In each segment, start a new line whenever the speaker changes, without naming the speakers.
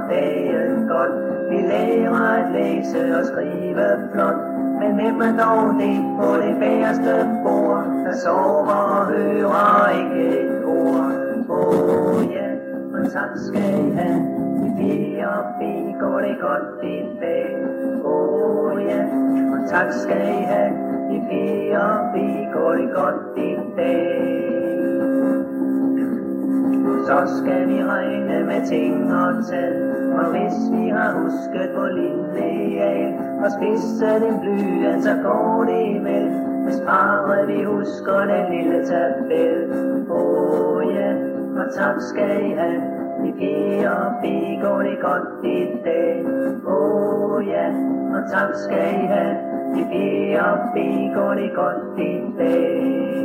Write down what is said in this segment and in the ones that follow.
dagen godt. Vi lærer at læse og skrive flot, men hvem er dog det på det bagerste bord, der sover og hører ikke et ord? Ja, og tak skal I have, i B&B går det godt i dag. Ja, og tak skal I have, i B&B går det godt i dag. Så skal vi regne med ting og tal, og hvis vi har husket på lineal og spidse den blyant, så går det vel, hvis bare vi husker den lille tabel. Ja, og tak skal I have, i B&B går det godt i dag. Ja, og tak skal I have, i B&B går det godt i dag.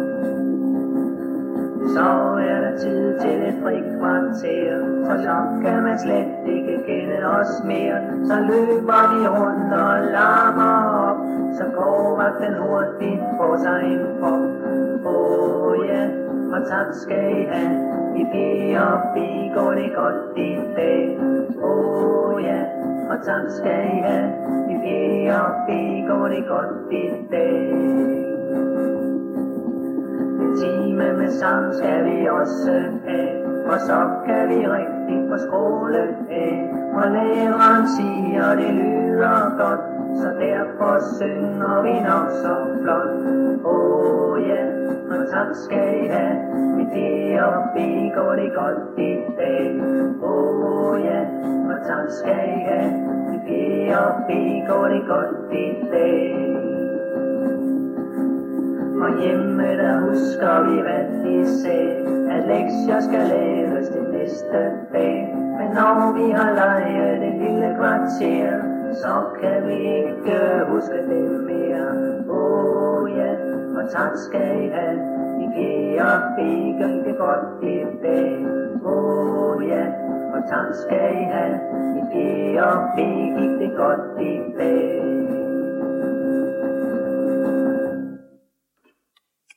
Så er der tid til et frikvarter, for så kan man slet ikke kende os mere. Så løber vi rundt og larmer op, så går vagten hurtigt på sig en prop. Ja, og tak skal I have, i B&B går det godt i dag. Ja, og tak skal I have, i B&B går det godt i dag. Time med sang skal vi også have, og så kan vi rigtig få skåle af. Og læreren siger, det lyder godt, så derfor synger vi nok så flot. Ja, og tak skal I have, i B&B går det godt i dag. Ja, og tak skal I have, i B&B går det godt i dag. Og hjemme der husker vi hvad de sagde, at lektier skal laves det næste dag. Men når vi har leget det lille kvarter, så kan vi ikke huske det mere. Ja, og tak skal I have, i B&B gik det godt i dag. Ja, og tak skal I have, i B&B gik det godt i dag.